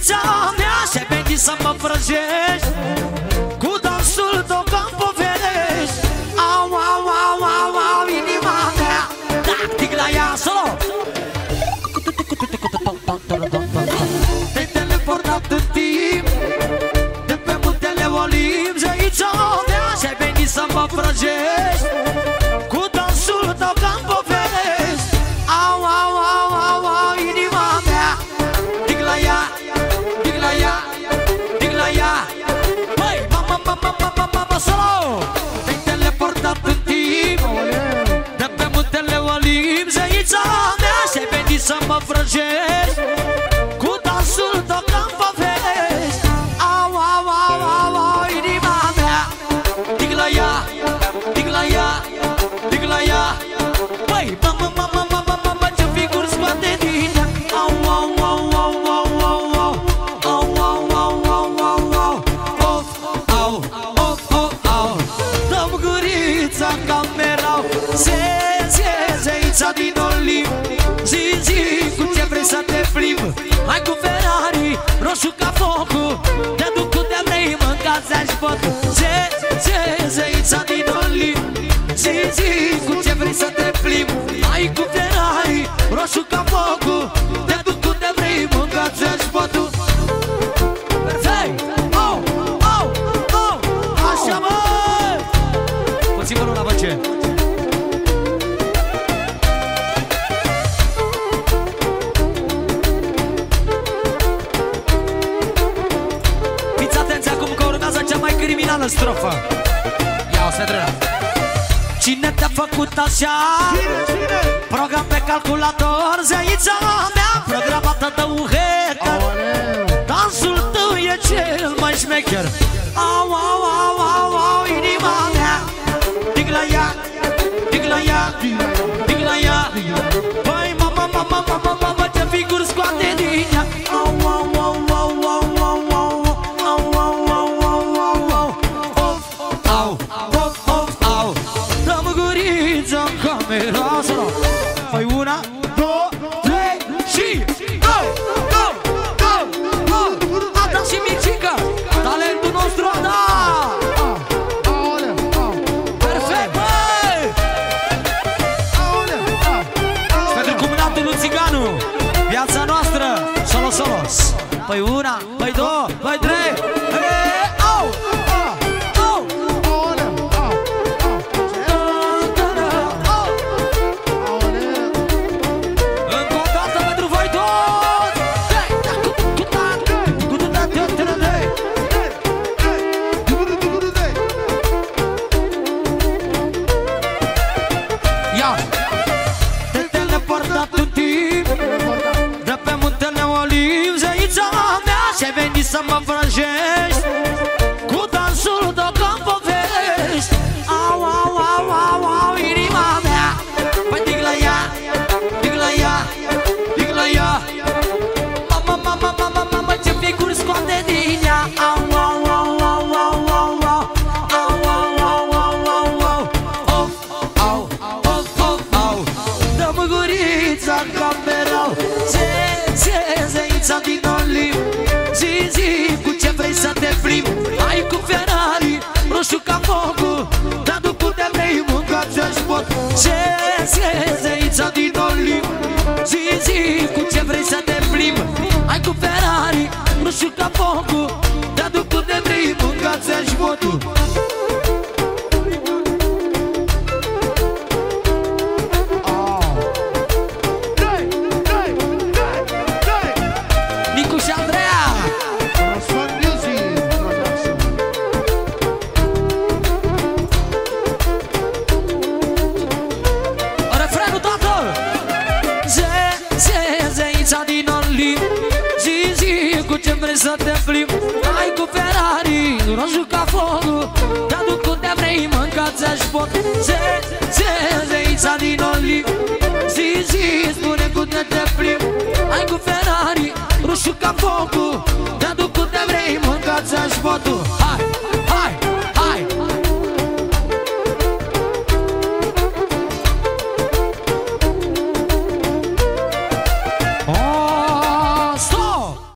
zeița mea, și-ai venit să mă vrăjești cu dansul tău că-mi poverești. Au, au, au, au, au, inima mea. Tactic la ea, solo. Te-ai teleportat în timp de pe muntele Olimp, zeița mea, și-ai venit să mă vrăjești cu dansul tău că-mi poverești. Au, au, au, au, au, inima mea. Dig la ea, dig la ea, dig la ea. Băi, mama, mama, mama, mama, solo. Te-ai teleportat în timp de pe muntele Olimp, zeița mea, și-ai venit să mă vrăjești cu dansul tău că-mi poverești. Au, au, au, au, au, inima mea. Dig la ea, dig la ea, dig la ea. Băi, mama, mama, mama, mama, ce figuri scoate din ea. Au, au, au, au, au, au, au. Au, au, au, au, au, au. Of, au, of, of, au. Dăm gurița în camerau. Zeița din Olimp. Zi, zi, cu ce vrei să te plimbi. Hai cu Ferrari, roșu ca focul. Te duc cu te vrei, mâncați aș botul. Zeița din Olimp. Zi, zi, cu ce vrei să te plimbi. Hai cu Ferrari, roșu ca focul. Te duc cu te vrei, mâncați aș botul. Perfect! Oh, oh, oh! Așa, mă! Puțin mânul la băce. Fiți atenți acum că urmează cea mai criminală strofă. Ia-o, se dreaptă. Cine te-a făcut așa? Program pe calculator, zeița mea, programată de un hacker. Dansul tău e cel mai șmecher. Au, au, au, au, au, inima mea. Dig la ea, dig la ea, dig la ea. Băi, mama, mama, mama, mama, ce figuri scoate din ea. Au, au, au, au, au, au, au. Au, au, au, au, au, au. Of, au, of, of, au. Dăm gurița în camera. Păi una, două, trei și go, go, go, go. Ada și Mircica, talentul nostru, Ada. Perfect, băi. Și pentru cumnatul lui Țiganu, viața noastră, solo, solos. Păi una, păi două, păi trei. Au, au. Încă o dată pentru voi toți. Ia. Te teleportat în timp de pe muntele Olimp, zeița mea, și-ai venit să mă vrăjești cu dansul tău că-mi poverești. Au, au, au, au, au, inima mea. Păi dig la ea, dig la ea, dig la ea. Mama, mama, mama, mama, ce figuri scoate din ea. Au, au, au, au, au, au, au. Au, au, au, au, au, au. Of, au, of, of, au. Dăm gurița în camerau. Zeița din Olimp. Zi, zi, cu ce vrei să te plimbi. Hai cu Ferrari, roșu ca focul. Te duc cu te vrei, mâncați aș bot. Zeița din Olimp. Zi, zi, cu ce vrei să te plimbi. Hai cu Ferrari, roșu ca focul. Te duc cu te vrei, mâncați aș botul. Nicu și Andreea. Refrenul, tată. Zeița din Olimp. Zi, zi, cu ce vrei să te plimbi. Hai cu Ferrari, roșu ca focul. Te duc cu te vrei, mâncați aș pot. Zeița din Olimp. Zi, zi, spune cu ce te plimbi. Hai cu Ferrari, roșu ca focul.